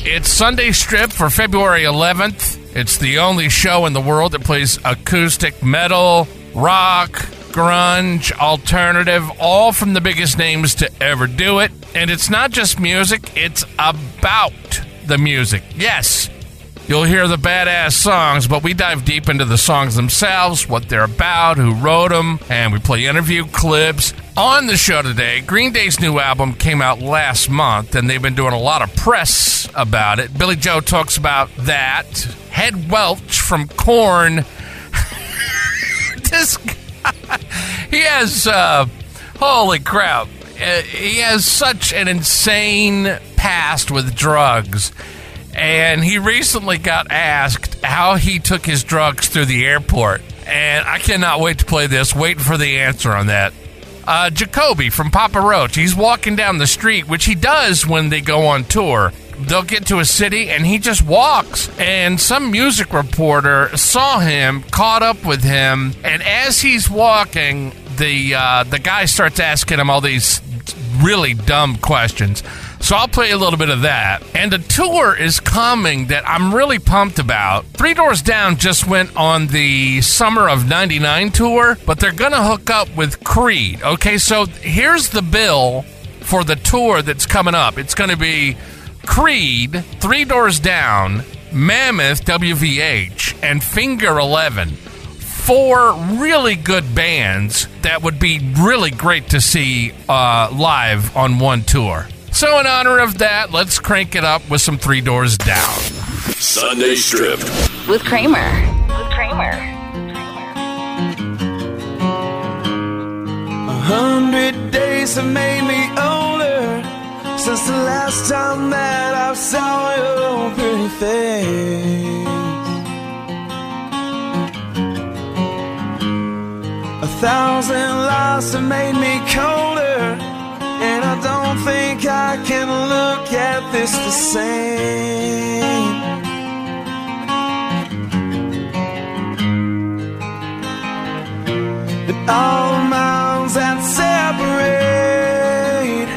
It's Sunday Strip for February 11th. It's the only show in the world that plays acoustic metal, rock, grunge, alternative, all from the biggest names to ever do it. And it's not just music, it's about the music. Yes, you'll hear the badass songs, but we dive deep into the songs themselves, what they're about, who wrote them, and we play interview clips. On the show today, Green Day's new album came out last month, and they've been doing a lot of press about it. Billy Joe talks about that. Head Welch from Korn. This guy, he has, holy crap, he has such an insane past with drugs. And he recently got asked how he took his drugs through the airport. And I cannot wait to play this. Waiting for the answer on that. Jacoby from Papa Roach. He's walking down the street, which he does when they go on tour. They'll get to a city, and he just walks. And some music reporter saw him, caught up with him, and as he's walking, the guy starts asking him all these really dumb questions. So I'll play a little bit of that. And a tour is coming that I'm really pumped about. Three Doors Down just went on the Summer of '99 tour, but they're going to hook up with Creed. Okay, so here's the bill for the tour that's coming up. It's going to be Creed, Three Doors Down, Mammoth, WVH, and Finger 11. 4 really good bands that would be really great to see live on one tour. So in honor of that, let's crank it up with some Three Doors Down. Sunday Strip with Kramer. 100 days have made me older since the last time that I saw your pretty face. 1,000 lies have made me colder, and I don't think I can look at this the same. And all the miles that separate,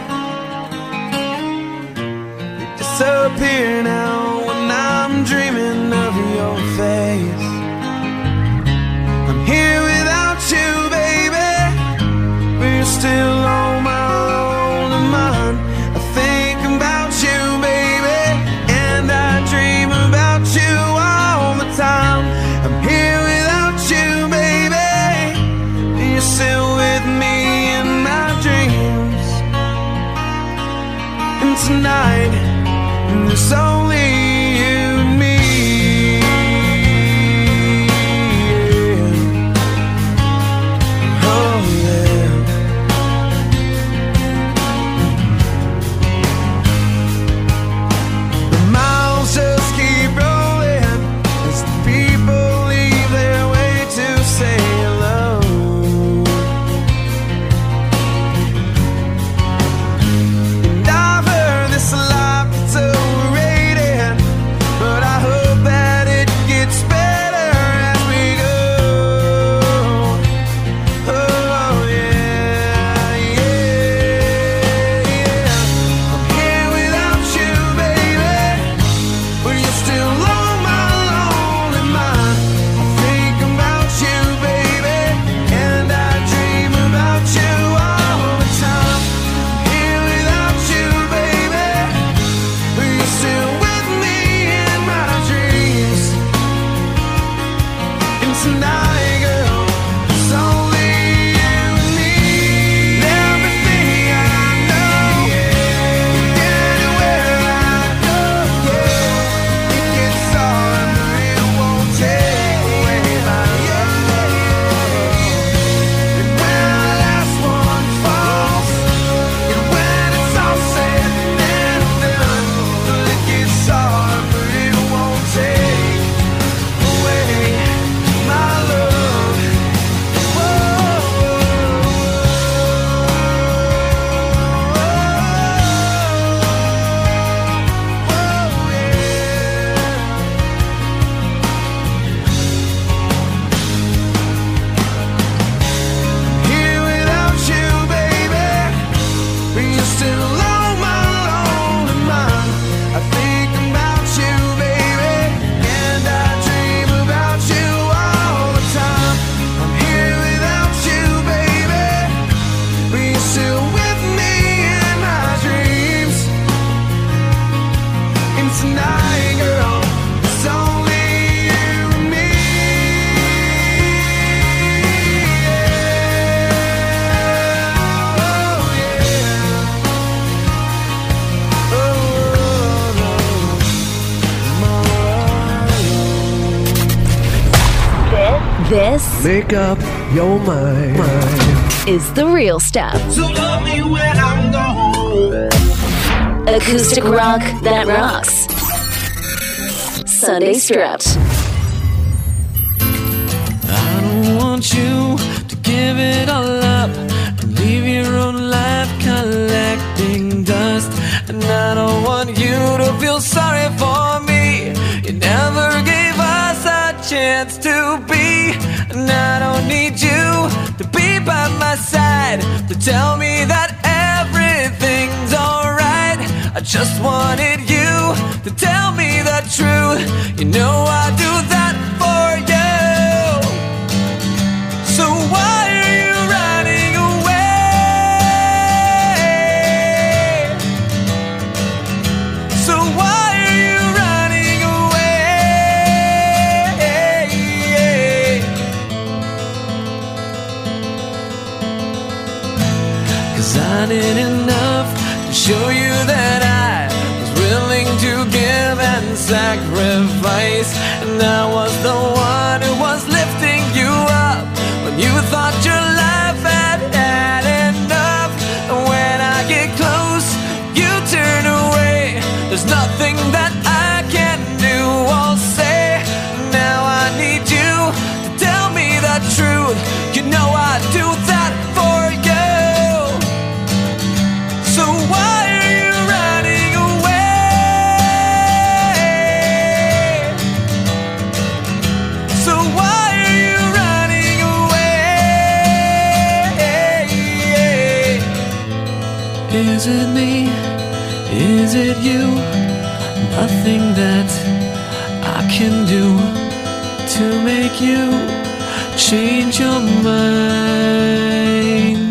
they disappear now when I'm dreaming of your face. I'm here without you, baby, but you're still on my lonely mind. I think about you, baby, and I dream about you all the time. I'm here without you, baby, and you're still with me in my dreams. And tonight, there's only you and me. Life that's overrated. This Make up your mind. is the real stuff. So love me when I'm gone. Acoustic rock that rocks. Sunday Stripped. I don't want you to give it all up and leave your own life collecting dust. And I don't want you to feel sorry for me. You never gave us a chance to be. And I don't need you to be by my side to tell me that everything's alright. I just wanted you to tell me the truth. You know I do that for you. So why are you running away? So why are you running away? 'Cause I did enough to show you that I was willing to give and sacrifice. And I was the one who was lifting you up when you thought your life had had enough. And when I get close, you turn away. There's nothing that I can do or say. Now I need you to tell me the truth. You know I do that for you. So why are you running away? So why are you running away? Is it me? Is it you? Nothing that I can do to make you change your mind.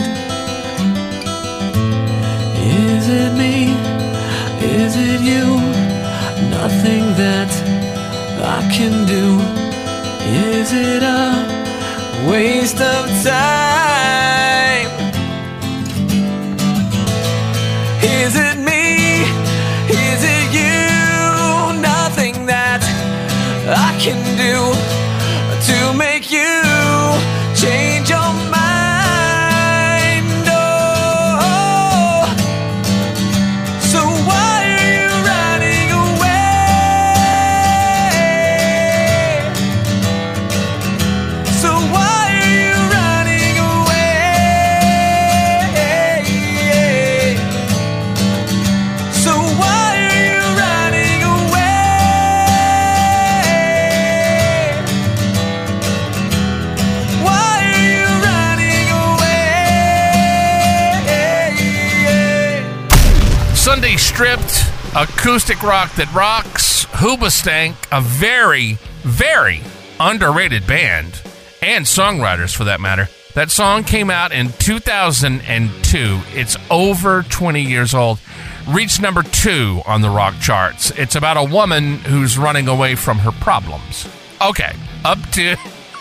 Is it me? Is it you? Nothing that I can do. Is it a waste of time? Is it me? Is it you? Nothing that I can do to make you change your mind. Oh, so why are you running away? So why are you running away? So why are you running away? Why are you running away? Sunday Stripped, acoustic rock that rocks. Hoobastank, a very, very underrated band, and songwriters for that matter. That song came out in 2002. It's over 20 years old. Reached number 2 on the rock charts. It's about a woman who's running away from her problems. Okay, up to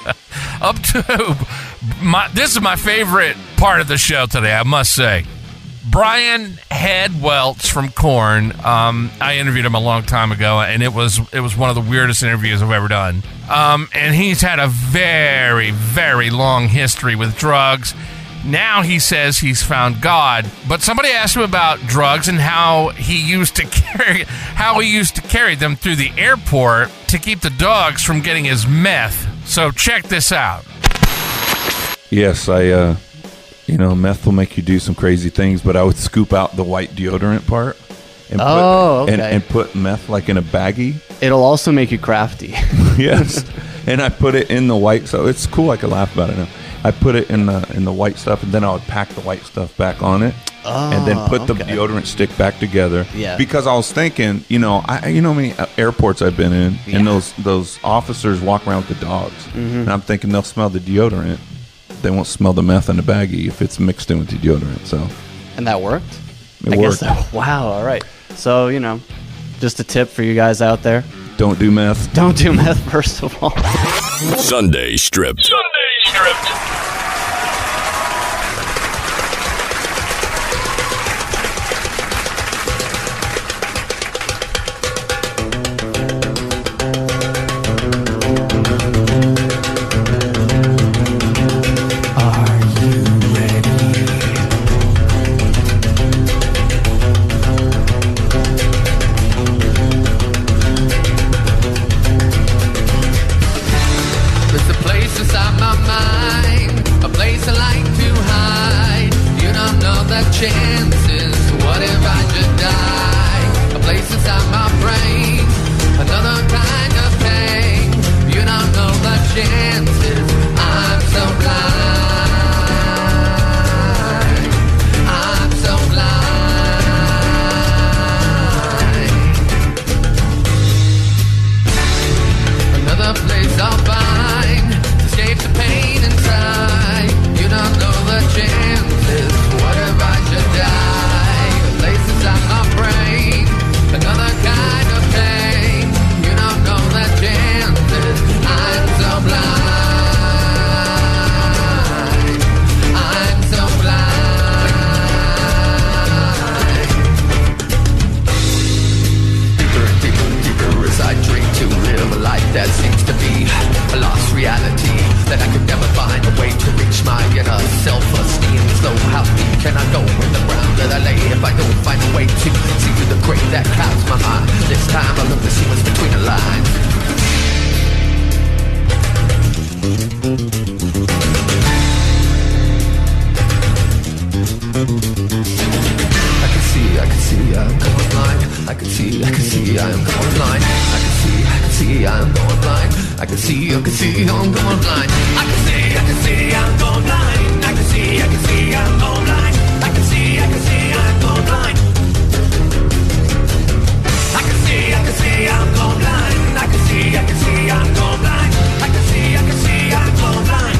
this is my favorite part of the show today, I must say. Brian Head Welch from Korn. I interviewed him a long time ago, and it was one of the weirdest interviews I've ever done. And he's had a very, very long history with drugs. Now he says he's found God. But somebody asked him about drugs and how he used to carry them through the airport to keep the dogs from getting his meth. So check this out. Yes, meth will make you do some crazy things, but I would scoop out the white deodorant part and and put meth like in a baggie. It'll also make you crafty. Yes. And I put it in the white, so it's cool. I can laugh about it now. I put it in the white stuff, and then I would pack the white stuff back on it, and then put the deodorant stick back together. Yeah. Because I was thinking, how many airports I've been in, and those officers walk around with the dogs, and I'm thinking they'll smell the deodorant. They won't smell the meth in the baggie if it's mixed in with the deodorant. So. And that worked? It worked. Wow, all right. So, just a tip for you guys out there. Don't do meth. Don't do meth, first of all. Sunday Stripped. Sunday Stripped. What if I should die? A place inside my brain, another kind of pain. You don't know the chances. I'm so blind. I'm so blind. Another place I'll find to escape the pain inside. You don't know the chances. What if I should die? A place inside my brain, another kind of pain. You don't know the chances. I'm so blind. I'm so blind. Deeper and deeper and deeper as I dream to live a life that seems to be a lost reality, that I could never find a way to reach my inner self-esteem. So how deep can I go in the ground that I lay if I don't find a way to see through the gray that clouds my mind? This time I look to see what's between the lines. I can see I'm going blind. I can see I'm going blind. I can see I'm going blind. I can see I'm going blind. I can see I'm going blind. I can see I'm going blind. I can see I'm going blind. I can see I'm going blind. I can see I'm going blind. I can see I'm going blind.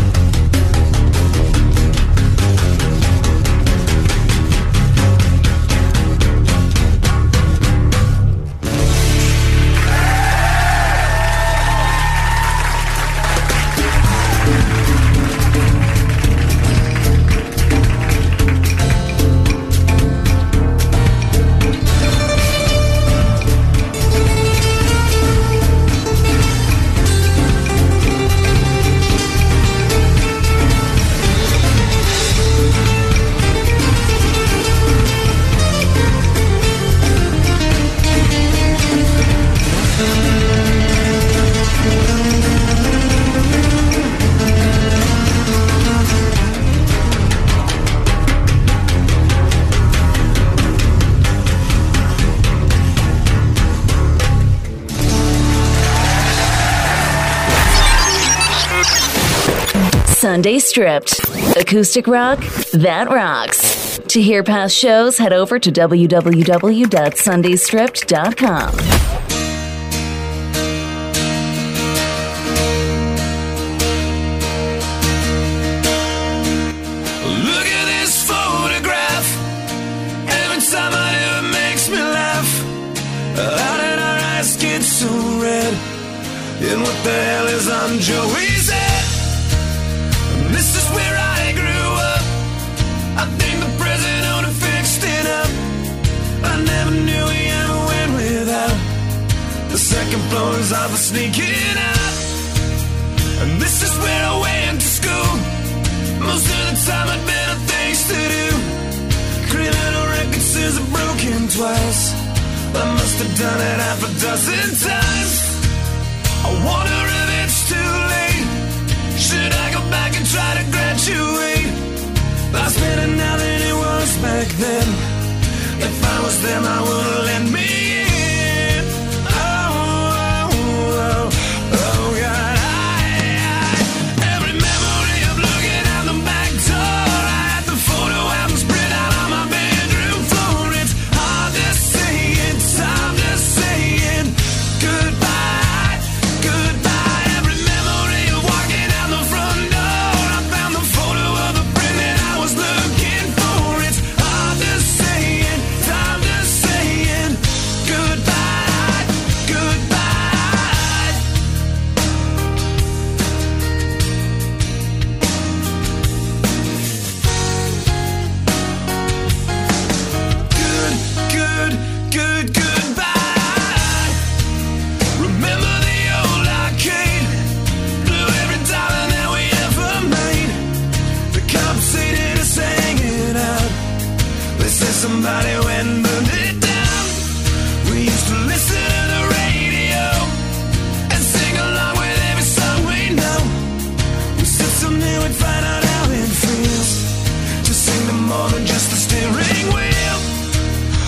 Sunday Stripped. Acoustic rock that rocks. To hear past shows, head over to www.sundaystripped.com. Look at this photograph. Every time I do it makes me laugh. How did our eyes get so red? And what the hell is on Joey's head? This is where I grew up. I think the present owner fixed it up. I never knew we ever went without the second floors of a sneaking out. And this is where I went to school. Most of the time I'd better things to do. Criminal record says I've broken twice. I must have done it half a dozen times. I wonder if it's too late. Should I go back and try to graduate? Life's better now than it was back then. If I was them, I would've let me in. Oh, God. Every memory of looking out the back door. I had the photo album spread out on my bedroom floor. It's hard to say it, time to say it. Goodbye, goodbye. Every memory of walking out the front door. I found the photo of the friend that I was looking for. It's hard to say it, time to say it. Goodbye, goodbye. Goodbye. Remember the old arcade? Blew every dollar that we ever made. The compensated us hanging out. They said somebody went and burned it down. We used to listen to the radio and sing along with every song we know. We said someday we'd find out how it feels to sing to more than just the steering wheel.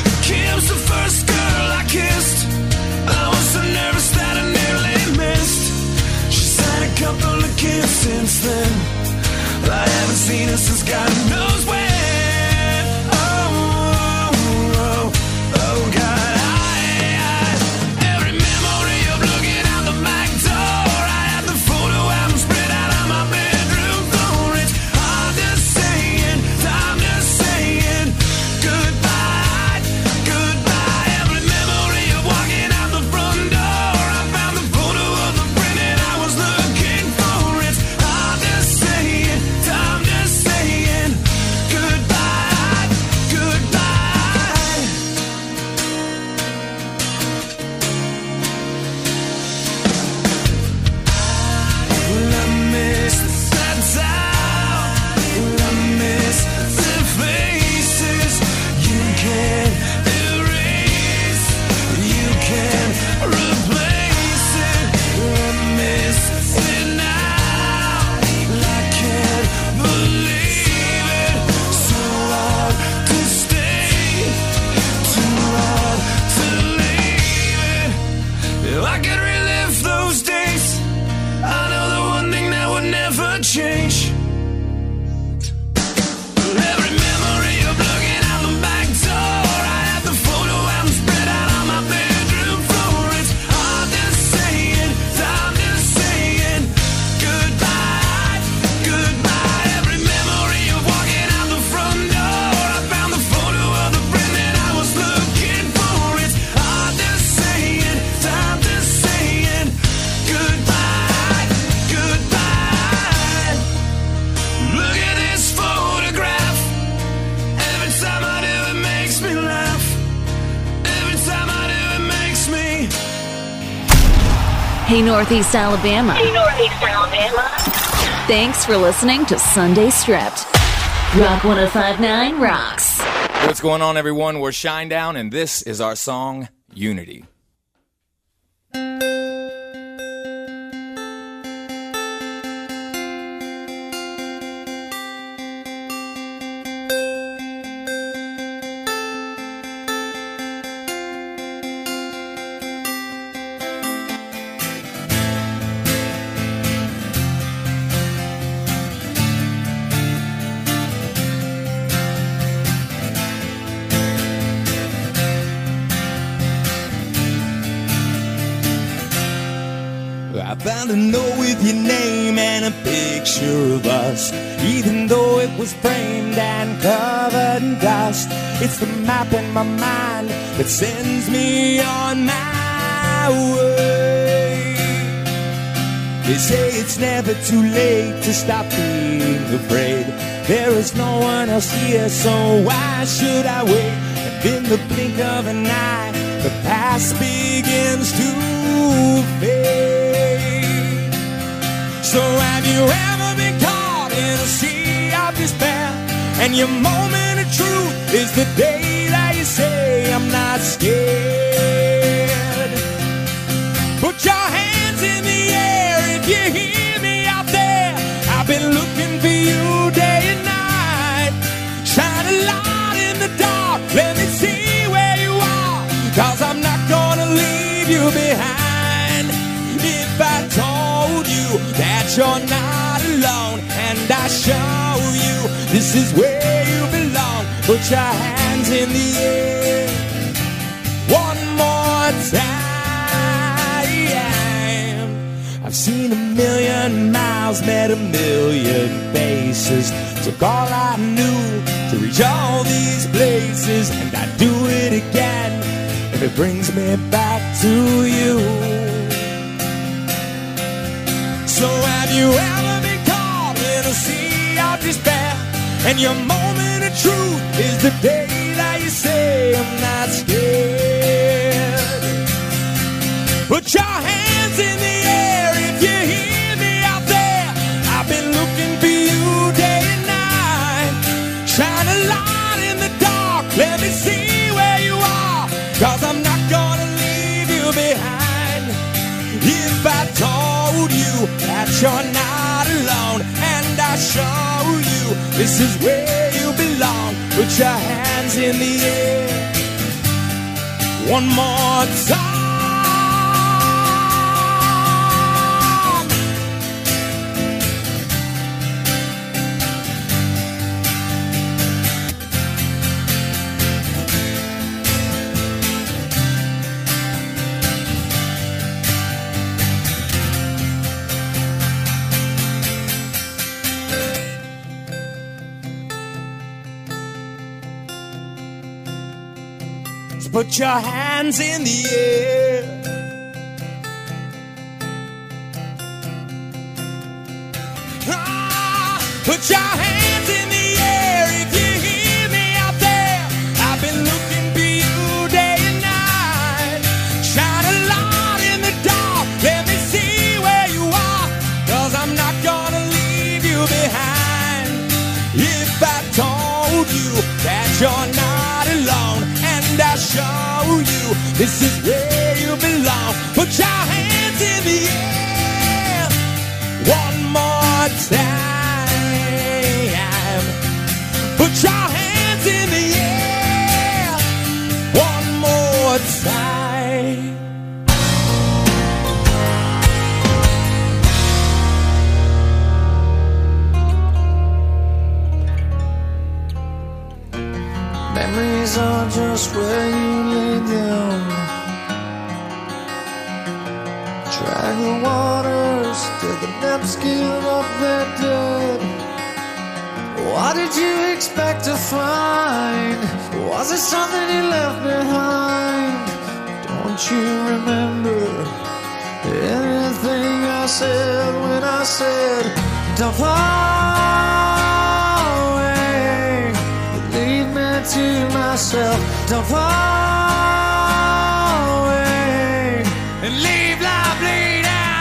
Hey, Northeast Alabama. Hey, Northeast Alabama. Thanks for listening to Sunday Stripped. Rock 105.9 rocks. What's going on, everyone? We're Shinedown, and this is our song, Unity. I found a note with your name and a picture of us, even though it was framed and covered in dust. It's the map in my mind that sends me on my way. They say it's never too late to stop being afraid. There is no one else here, so why should I wait? And in the blink of an eye, the past begins to fade. So have you ever been caught in a sea of despair, and your moment of truth is the day that you say, I'm not scared? Put your hands in the air if you hear me out there. I've been looking for you day and night. Shine a light in the dark, let me see where you are, 'cause I'm not gonna leave you behind. If I told you that you're not alone, and I show you this is where you belong, put your hands in the air one more time. I've seen a million miles, met a million faces, took all I knew to reach all these places, and I'd do it again if it brings me back to you. So have you ever been caught in a sea of despair, and your moment of truth is the day that you say, I'm not scared? Put your hands in the air if you hear me out there. I've been looking for you day and night. Shine a light in the dark, let me see where you are, 'cause I'm not gonna leave you behind. If I told you that you're not alone, and I show you this is where you belong, put your hands in the air one more time. Put your hands in the air. Put your hands in the air if you hear me out there. I've been looking for you day and night. Shine a light in the dark, let me see where you are, 'cause I'm not gonna leave you behind. If I told you that you're not alone, and I show you this is where you belong, put your hands in the air one more time. Put your hands in the air one more time. Memories are just where you lay down. Drag the waters till the depths give up their dead. What did you expect to find? Was it something you left behind? Don't you remember anything I said when I said, don't fall away, leave me to myself. Don't fall away and leave life bleed out.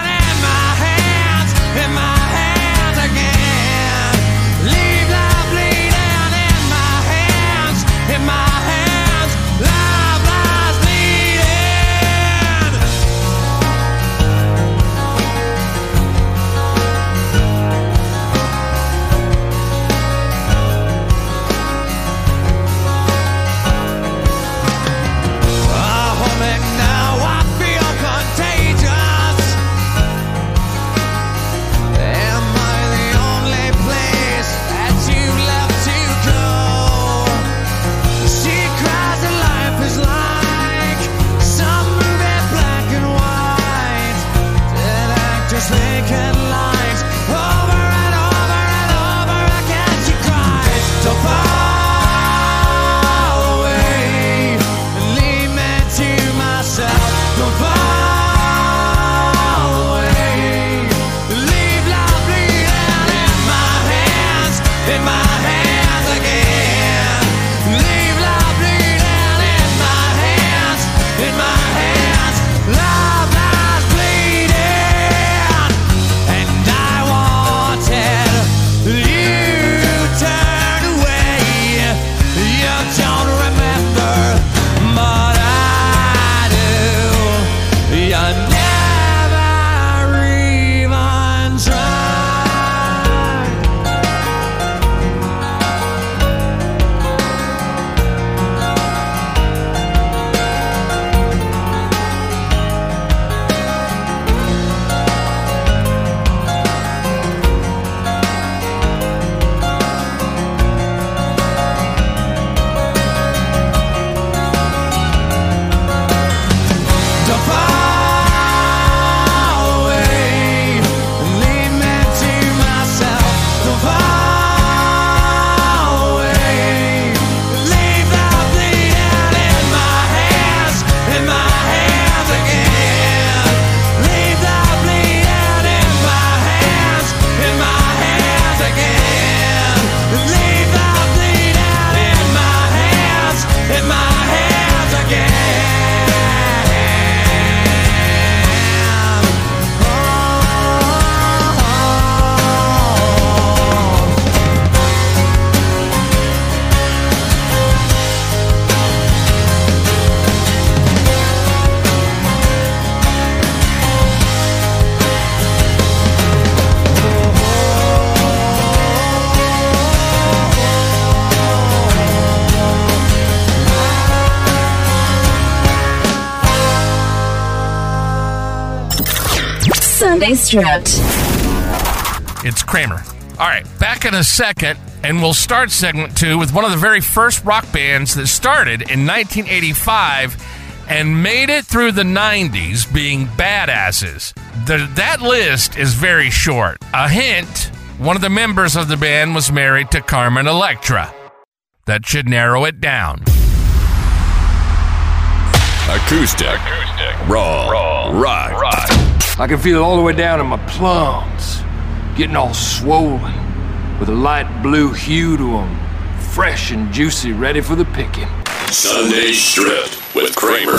Sunday Stripped. It's Kramer. All right, back in a second, and we'll start segment 2 with one of the very first rock bands that started in 1985 and made it through the 90s being badasses. That list is very short. A hint, one of the members of the band was married to Carmen Electra. That should narrow it down. Acoustic. Raw. Rock. I can feel it all the way down in my plums, getting all swollen, with a light blue hue to them, fresh and juicy, ready for the picking. Sunday Stripped with Kramer.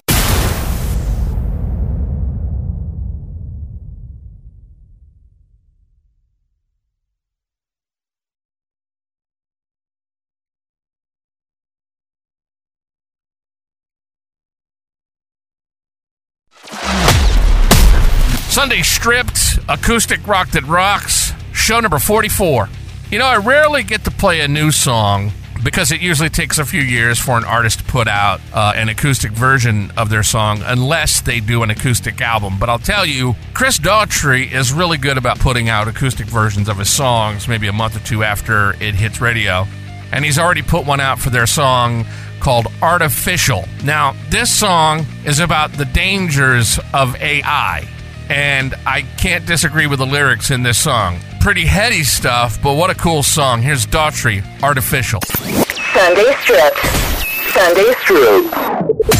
Sunday Stripped, acoustic rock that rocks, show number 44. You know, I rarely get to play a new song because it usually takes a few years for an artist to put out an acoustic version of their song unless they do an acoustic album. But I'll tell you, Chris Daughtry is really good about putting out acoustic versions of his songs maybe a month or two after it hits radio. And he's already put one out for their song called Artificial. Now, this song is about the dangers of AI. And I can't disagree with the lyrics in this song. Pretty heady stuff, but what a cool song. Here's Daughtry, Artificial. Sunday Stripped. Sunday Stripped.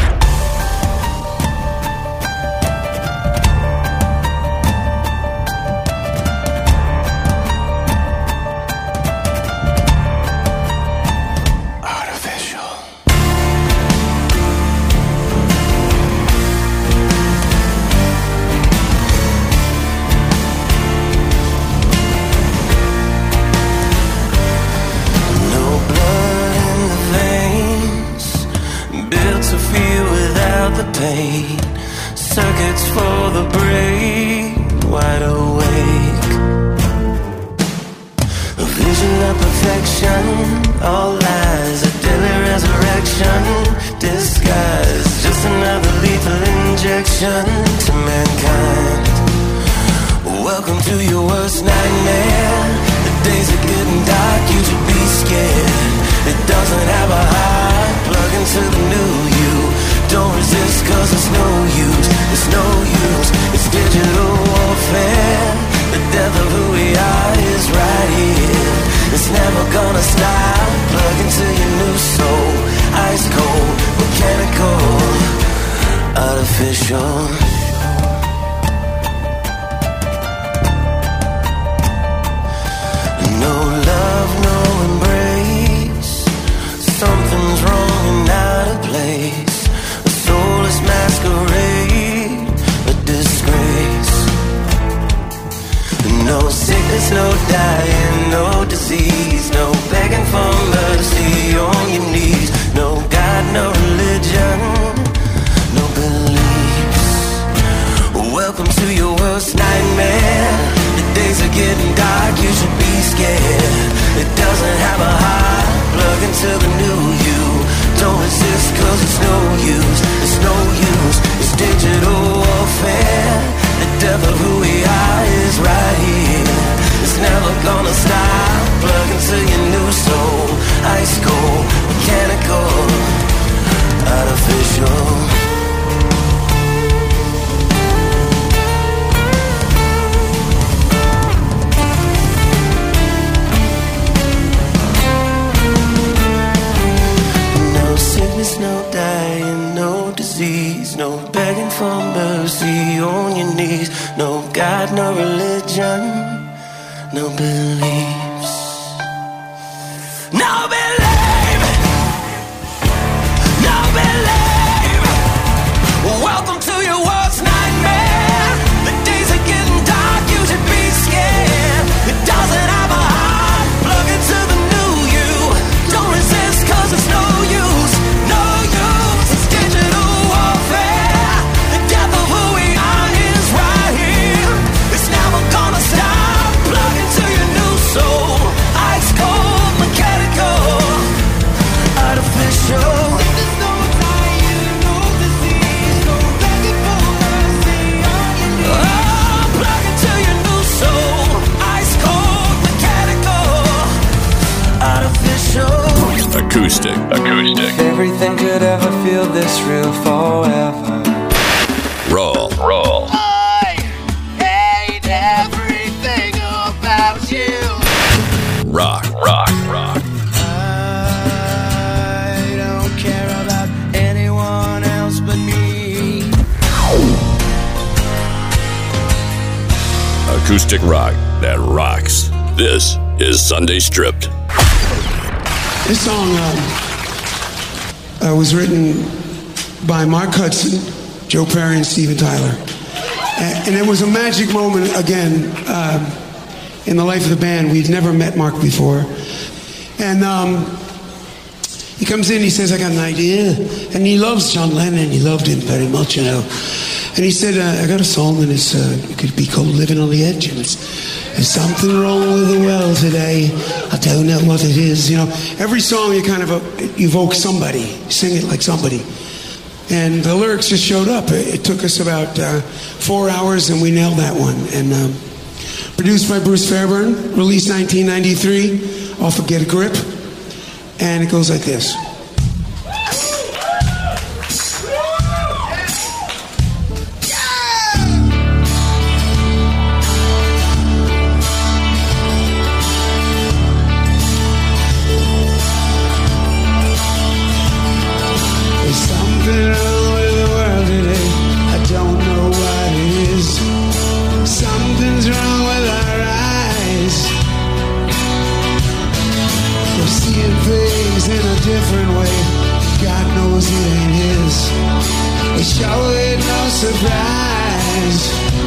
Circuits for the brain, wide awake. A vision of perfection, all lies, a deadly resurrection, disguise, just another lethal injection to mankind. Welcome to your worst nightmare. The days are getting dark, you should be scared. It doesn't have a heart, plug into the new you. Don't resist cause it's no use, it's no use. It's digital warfare. The death of who we are is right here. It's never gonna stop. Plug into your new soul. Ice cold, mechanical, artificial. No love, no embrace. Something's wrong and out of place. Soulless masquerade, a disgrace. No sickness, no dying, no disease, no begging for mercy on your knees. No God, no religion, no beliefs. Welcome to your worst nightmare. The days are getting dark, you should be scared. It doesn't have a heart, plug into the new you. Don't resist cause it's no use, it's no use. It's digital warfare. The death of who we are is right here. It's never gonna stop. Plug into your new soul. Ice cold, mechanical, artificial. No dying, no disease, no begging for mercy on your knees. No God, no religion, no beliefs. No belief, no belief. Welcome to your worst nightmare. The days are getting dark, you should be scared. It doesn't have a heart, plug into the new you. Don't resist cause it's no use. Gonna stop, plug into your new soul. Ice cold, mechanical, everything could ever feel this real forever. Roll. I hate everything about you. Rock. I don't care about anyone else but me. Acoustic rock that rocks. This is Sunday Stripped. This song was written by Mark Hudson, Joe Perry, and Steven Tyler. And it was a magic moment, again, in the life of the band. We'd never met Mark before. And he comes in, he says, I got an idea. And he loves John Lennon. He loved him very much, you know. And he said, I got a song, and it could be called Living on the Edge. And there's something wrong with the world today. I don't know what it is. You know, every song you kind of evoke somebody. Sing it like somebody. And the lyrics just showed up. It took us about 4 hours, and we nailed that one. And produced by Bruce Fairbairn, released 1993 off of Get a Grip. And it goes like this. Different way, God knows it ain't his. It sure ain't no surprise.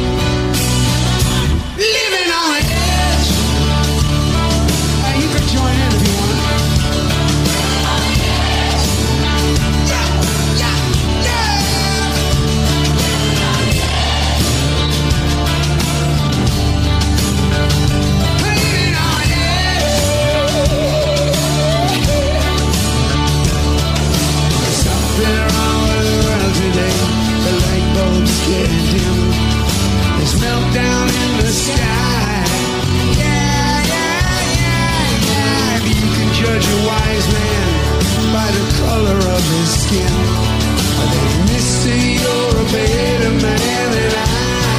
Living on the edge. You can join in if you want. Getting dim. There's meltdown in the sky. Yeah. You can judge a wise man by the color of his skin. Are they Mr. You're a better man than I.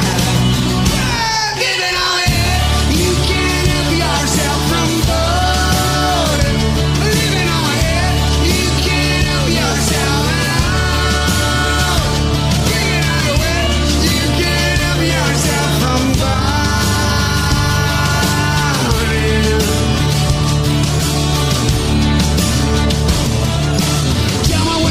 Living on it, you can't help yourself from falling. Living on it, you can't help yourself. Tell me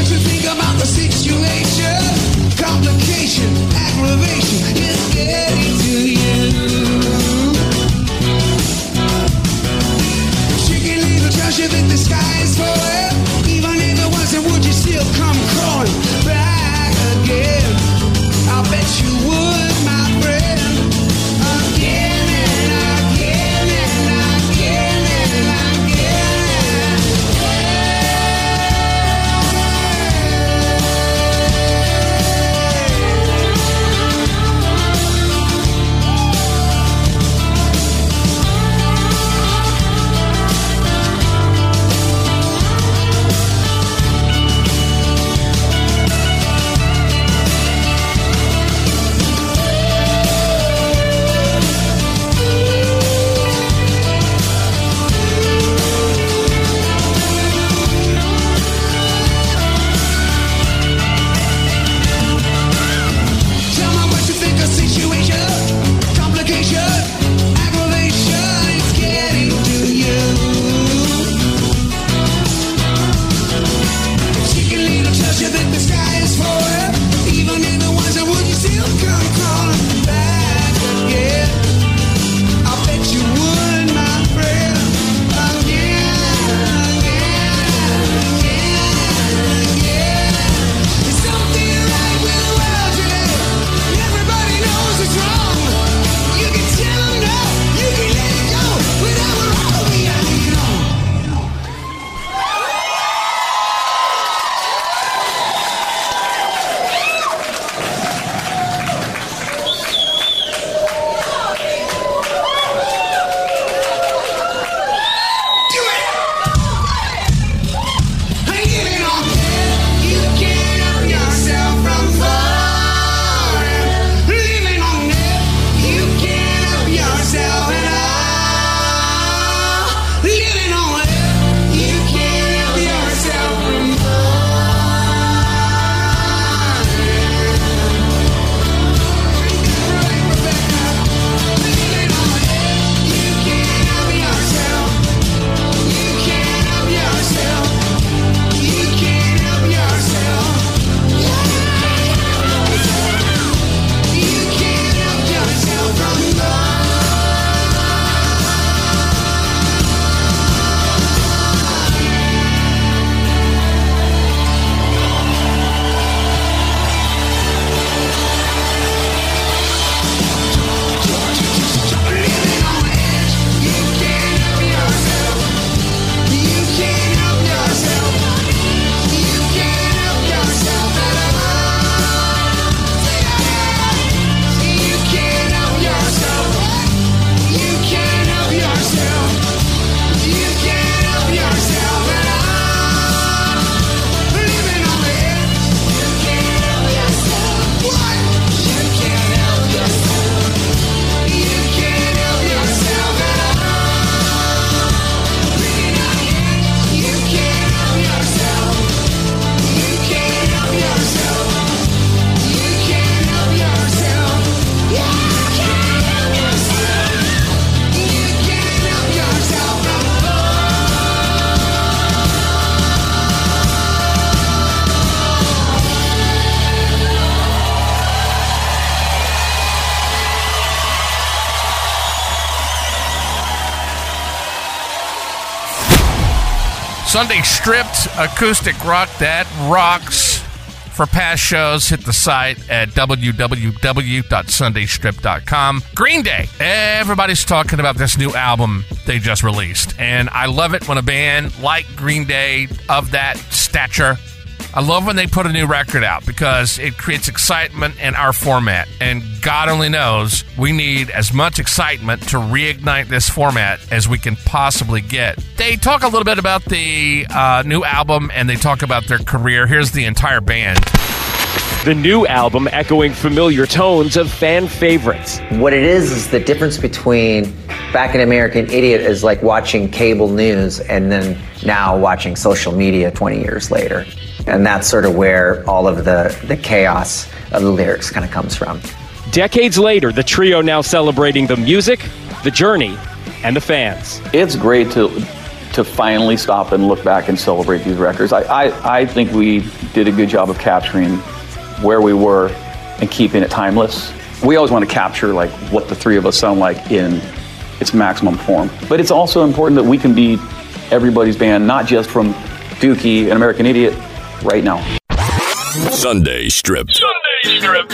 Sunday Stripped, acoustic rock that rocks. For past shows, hit the site at www.sundaystrip.com. Green Day. Everybody's talking about this new album they just released. And I love it when a band like Green Day of that stature, I love when they put a new record out because it creates excitement in our format. And God only knows we need as much excitement to reignite this format as we can possibly get. They talk a little bit about the new album and they talk about their career. Here's the entire band. The new album echoing familiar tones of fan favorites. What it is the difference between back in American Idiot is like watching cable news and then now watching social media 20 years later. And that's sort of where all of the chaos of the lyrics kind of comes from. Decades later, the trio now celebrating the music, the journey, and the fans. It's great to finally stop and look back and celebrate these records. I think we did a good job of capturing where we were and keeping it timeless. We always want to capture like what the three of us sound like in its maximum form. But it's also important that we can be everybody's band, not just from Dookie and American Idiot right now. Sunday Stripped. Sunday Stripped.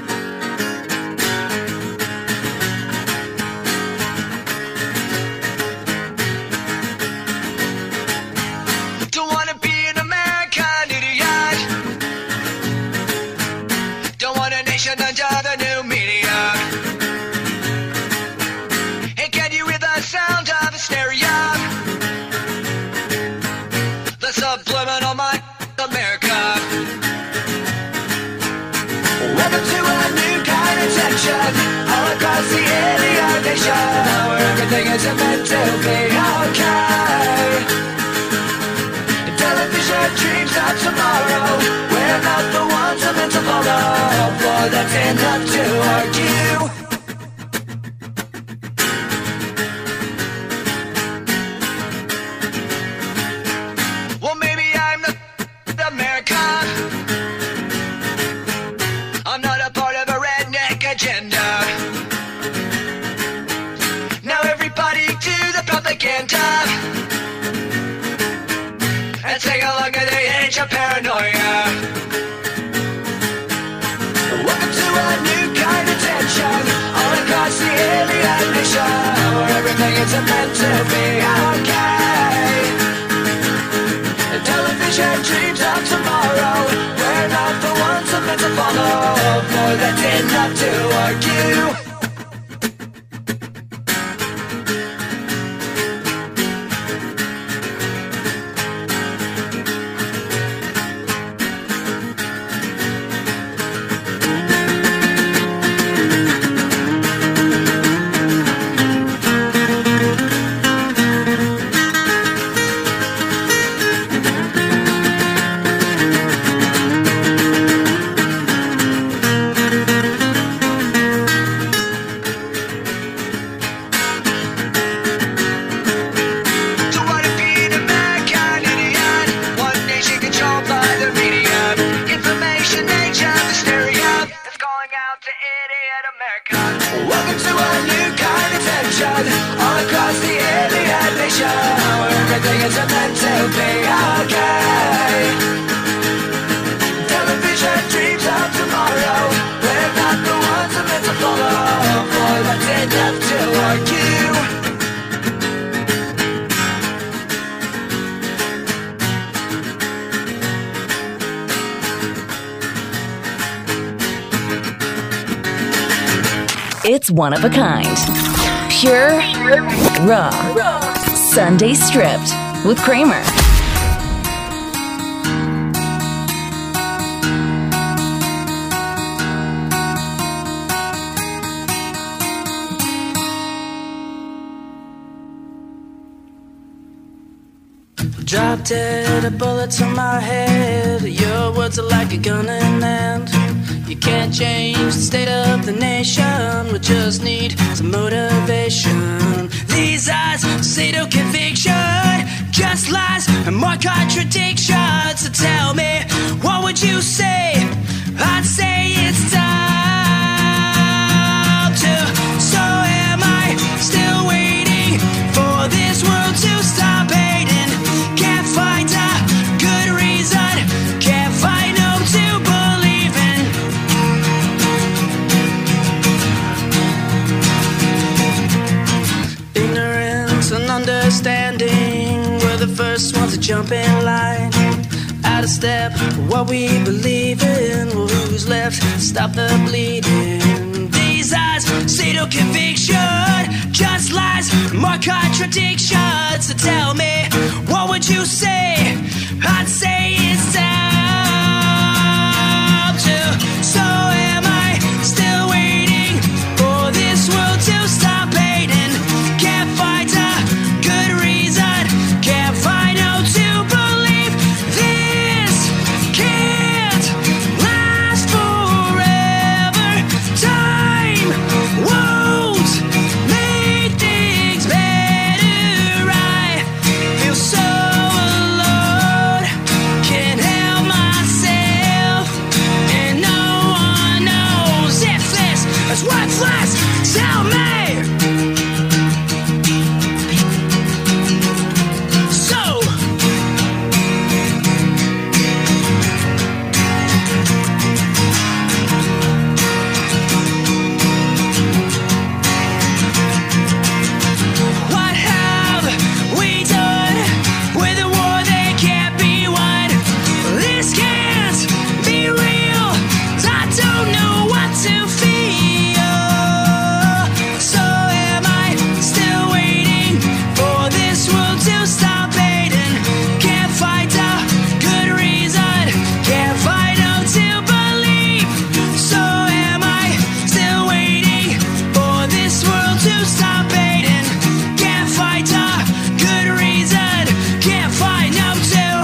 Don't wanna be an American idiot. Don't want a nation under the new media. Hey, can you hear the sound of hysteria? The subliminal mind. America. Welcome to a new kind of tension all across the alien nation, where everything is meant to be okay. Television dreams of tomorrow, we're not the ones I'm meant to follow. Boy, that's enough to argue. Well, maybe I'm the American. I'm not a part of a redneck agenda. Now everybody do the propaganda and take a look at the age of paranoia. Welcome to a new kind of tension all across the alien nation, where everything is meant to be okay. Television dreams of tomorrow, we're not the ones I'm meant to follow. Boy, that's enough to argue. Welcome to a new kind of tension all across the alien nation, where everything is meant to be okay. Television dreams of tomorrow, we're not the ones I'm meant to follow. Boy, that's enough to argue. It's one of a kind. Pure, raw. Sunday Stripped with Kramer. Drop dead, a bullet to my head. Your words are like a gun in hand. You can't change the state of the nation. We just need some motivation. These eyes say no conviction, just lies and more contradictions. So tell me, what would you say? I'd say it's time to. So am I still waiting for this world to stop hating? Can't find jump in line. Out of step, what we believe in. Well, who's left? Stop the bleeding. These eyes say no conviction, just lies, more contradictions. So tell me, what would you say? I'd say it's time to. So am I still waiting for this world to stop hating? Can't find a good reason, can't find out to believe this can't last forever. Time won't make things better. I feel so alone, can't help myself, and no one knows if this is what's left. Tell me. So what have we done with a war that can't be won? This can't be real. I don't know what to feel. So am I still waiting for this world to stop hating? Can't find a good reason, can't find out to believe. So am I still waiting for this world to stop hating? Can't find a good reason, can't find out to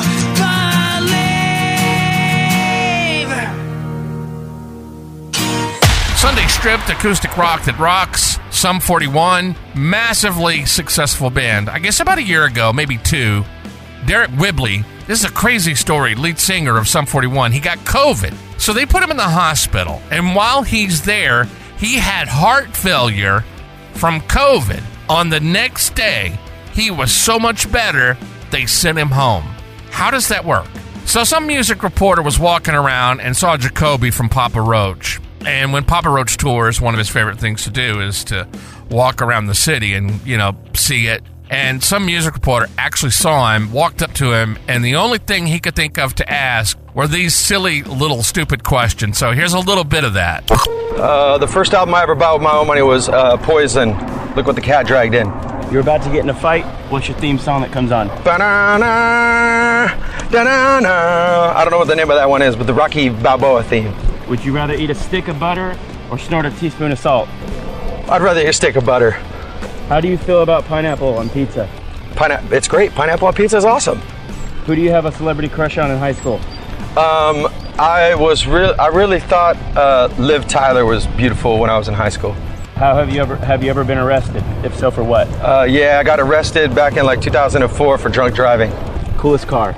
believe. Sunday Stripped, acoustic rock that rocks. Sum 41, massively successful band. I guess about a year ago, maybe two, Derek Whibley, this is a crazy story, lead singer of Sum 41, he got COVID. So they put him in the hospital. And while he's there, he had heart failure from COVID. On the next day, he was so much better, they sent him home. How does that work? So some music reporter was walking around and saw Jacoby from Papa Roach. And when Papa Roach tours, one of his favorite things to do is to walk around the city and, see it. And some music reporter actually saw him, walked up to him, and the only thing he could think of to ask were these silly little stupid questions. So here's a little bit of that. The first album I ever bought with my own money was Poison. Look What the Cat Dragged In. You're about to get in a fight. What's your theme song that comes on? Ba-na-na, da-na-na. I don't know what the name of that one is, but the Rocky Balboa theme. Would you rather eat a stick of butter or snort a teaspoon of salt? I'd rather eat a stick of butter. How do you feel about pineapple on pizza? It's great. Pineapple on pizza is awesome. Who do you have a celebrity crush on in high school? I really thought Liv Tyler was beautiful when I was in high school. How have you ever been arrested? If so, for what? Yeah, I got arrested back in 2004 for drunk driving. Coolest car?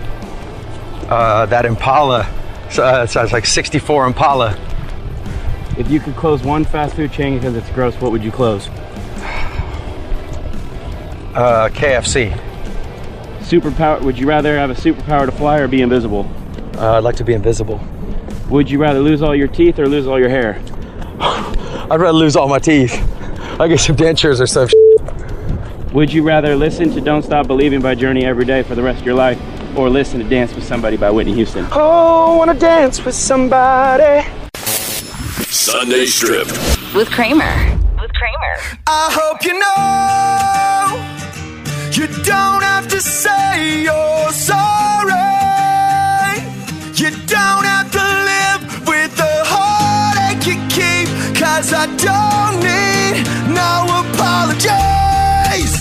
That Impala. It's like 64 Impala. If you could close one fast food chain because it's gross, what would you close? KFC. Superpower? Would you rather have a superpower to fly or be invisible? I'd like to be invisible. Would you rather lose all your teeth or lose all your hair? I'd rather lose all my teeth. I get some dentures or some Would you rather listen to Don't Stop Believing by Journey every day for the rest of your life or listen to Dance with Somebody by Whitney Houston? Oh, wanna dance with somebody. Sunday Stripped. With Kramer. I hope you know you don't have to say you're sorry. You don't have to live with the heartache you keep, 'cause I don't need no apologies.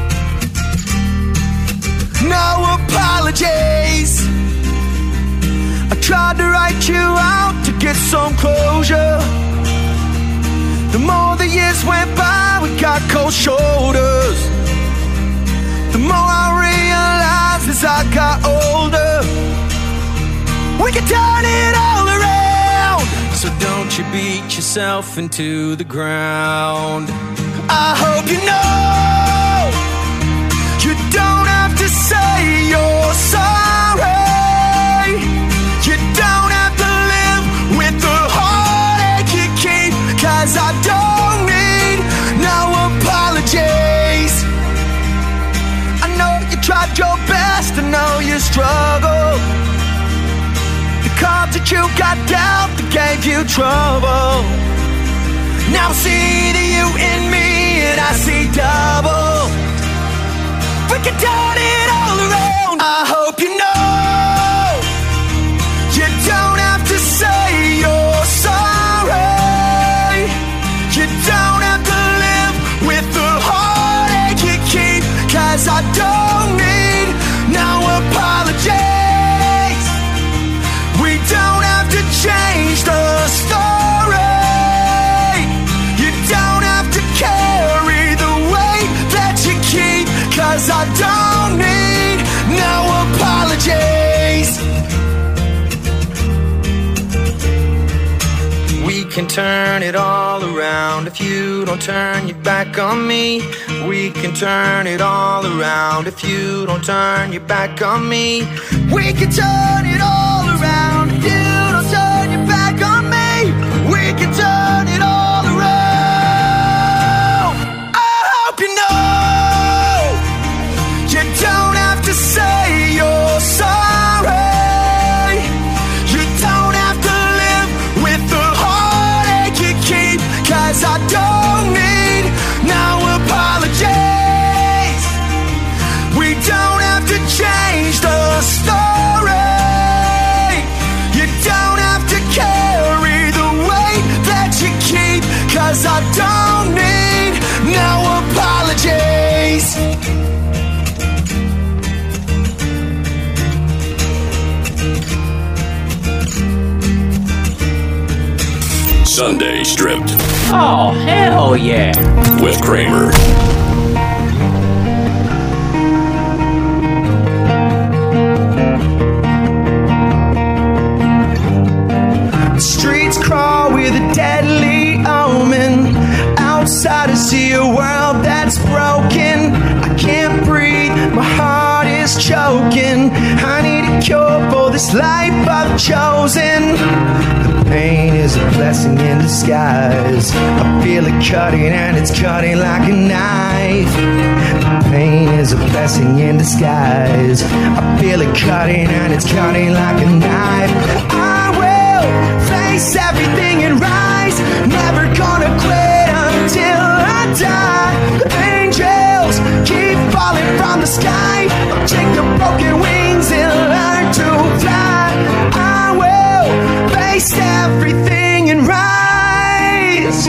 No apologies. I tried to write you out to get some closure. The more the years went by, we got cold shoulders. The more I realized as I got older, we can turn it all around. So don't you beat yourself into the ground. I hope you know you don't have to say you're sorry. You don't have to live with the heartache you keep, 'cause I don't need no apologies. I know you tried your best and struggle, the cards that you got dealt that gave you trouble. Now I see the you in me and I see double. We can turn it all around. I hope you know you don't have to say you're sorry. You don't have to live with the heartache you keep, 'cause I don't need no apologies. We don't have to change the story. You don't have to carry the weight that you keep, 'cause I don't need no apologies. We can turn it all around if you don't turn your back on me. We can turn it all around if you don't turn your back on me. We can turn it all around if you don't turn your back on me. We can turn it all around. I hope you know you don't have to say you're sorry. You don't have to live with the heartache you keep, 'cause I don't need no apologies. We don't have to change the story. You don't have to carry the weight that you keep, 'cause I don't need no apologies. Sunday Stripped. Oh, hell yeah. With Kramer. The streets crawl with a deadly omen. Outside I see a world that's broken. I can't breathe, my heart is choking. I need a cure for this life I've chosen. The pain is a blessing in disguise. I feel it cutting and it's cutting like a knife. The pain is a blessing in disguise. I feel it cutting and it's cutting like a knife. I will face everything and rise. Never gonna quit until I die. Angels keep falling from the sky. I'll take the broken wings and learn to fly. I will face everything and rise.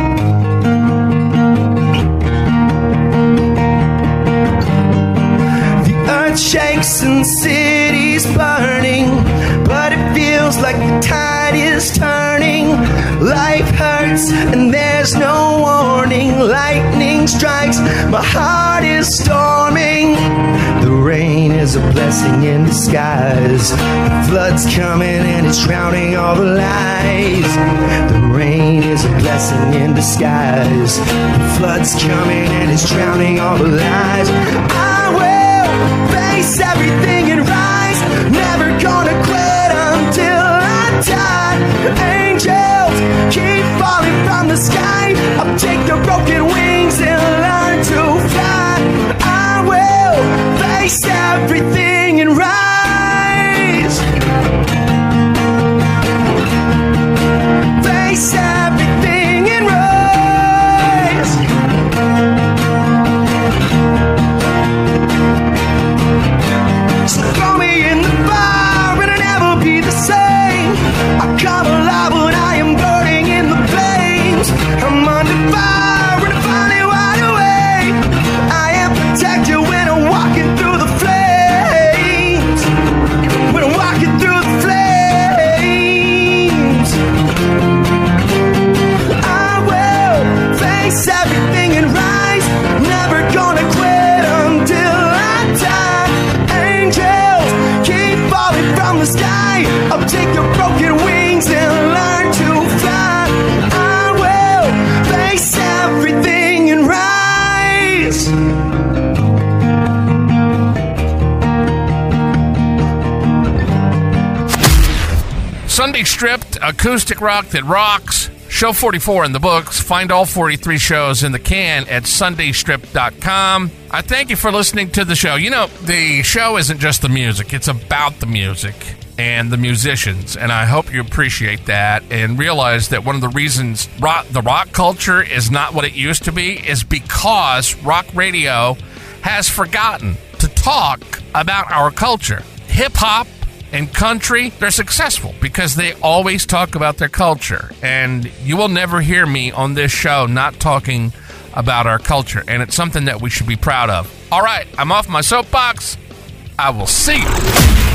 The earth shakes and cities burning, but it feels like the tide is turning. Life hurts and there's no warning. Lightning strikes, my heart is storming. The rain is a blessing in disguise. The flood's coming and it's drowning all the lies. The rain is a blessing in disguise. The flood's coming and it's drowning all the lies. I will face everything and rise. Never gonna quit until I die. Angels keep falling from the sky. I'll take the broken wings and learn to fly. I will face everything and rise. Face everything and rise. So throw me in the fire and I'll never be the same. I come alive when I am burning in the flames. I'm under fire and I'm finally wide awake. I am protected when I'm walking through the flames. When I'm walking through the flames, I will face everything and rise. Never gonna quit until I die. Angels keep falling from the sky. I'll take your broken wings and learn to fly. I will face everything and rise. Sunday Stripped, acoustic rock that rocks. Show 44 in the books. Find all 43 shows in the can at SundayStrip.com. I thank you for listening to the show. You know, the show isn't just the music. It's about the music and the musicians, and I hope you appreciate that and realize that one of the reasons the rock culture is not what it used to be is because rock radio has forgotten to talk about our culture. Hip-hop and country, they're successful because they always talk about their culture. And you will never hear me on this show not talking about our culture. And it's something that we should be proud of. All right, I'm off my soapbox. I will see you.